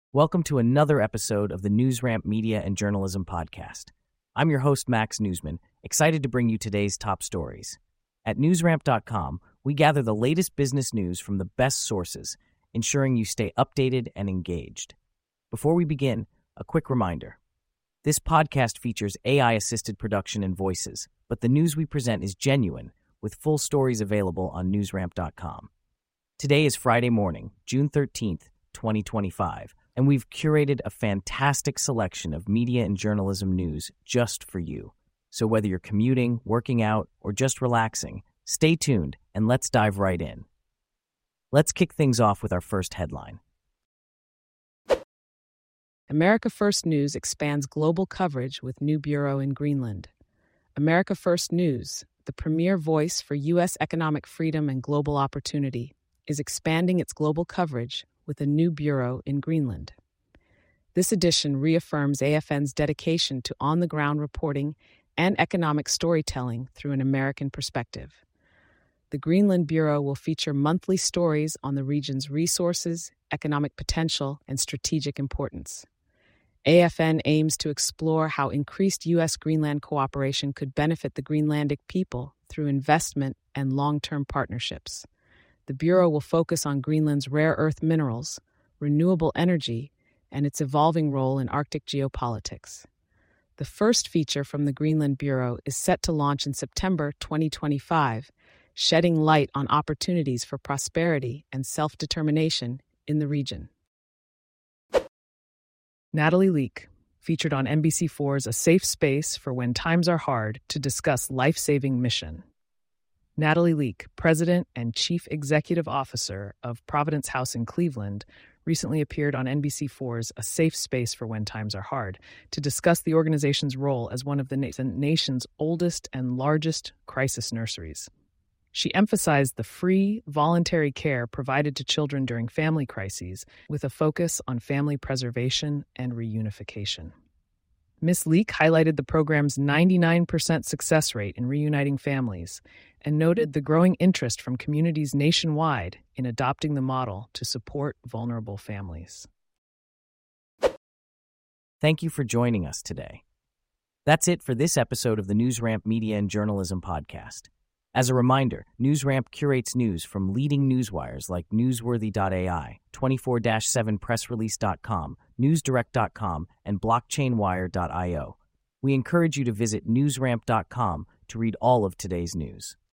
Welcome to another episode of the NewsRamp Media and Journalism Podcast. I'm your host, Max Newsman, excited to bring you today's top stories. At newsramp.com, we gather the latest business news from the best sources, ensuring you stay updated and engaged. Before we begin, a quick reminder. This podcast features AI-assisted production and voices, but the news we present is genuine, with full stories available on newsramp.com. Today is Friday morning, June 13th, 2025, and we've curated a fantastic selection of media and journalism news just for you. So whether you're commuting, working out, or just relaxing, stay tuned and let's dive right in. Let's kick things off with our first headline. America First News expands global coverage with new bureau in Greenland. America First News, the premier voice for U.S. economic freedom and global opportunity, is expanding its global coverage with a new bureau in Greenland. This edition reaffirms AFN's dedication to on-the-ground reporting and economic storytelling through an American perspective. The Greenland Bureau will feature monthly stories on the region's resources, economic potential, and strategic importance. AFN aims to explore how increased U.S.-Greenland cooperation could benefit the Greenlandic people through investment and long-term partnerships. The Bureau will focus on Greenland's rare earth minerals, renewable energy, and its evolving role in Arctic geopolitics. The first feature from the Greenland Bureau is set to launch in September 2025, shedding light on opportunities for prosperity and self-determination in the region. Natalie Leak, featured on NBC4's A Safe Space for When Times Are Hard to discuss life-saving mission. Natalie Leak, President and Chief Executive Officer of Providence House in Cleveland, recently appeared on NBC4's A Safe Space for When Times Are Hard to discuss the organization's role as one of the nation's oldest and largest crisis nurseries. She emphasized the free, voluntary care provided to children during family crises with a focus on family preservation and reunification. Ms. Leak highlighted the program's 99% success rate in reuniting families and noted the growing interest from communities nationwide in adopting the model to support vulnerable families. Thank you for joining us today. That's it for this episode of the NewsRamp Media and Journalism Podcast. As a reminder, NewsRamp curates news from leading newswires like Newsworthy.ai, 24/7pressrelease.com, NewsDirect.com, and BlockchainWire.io. We encourage you to visit newsramp.com to read all of today's news.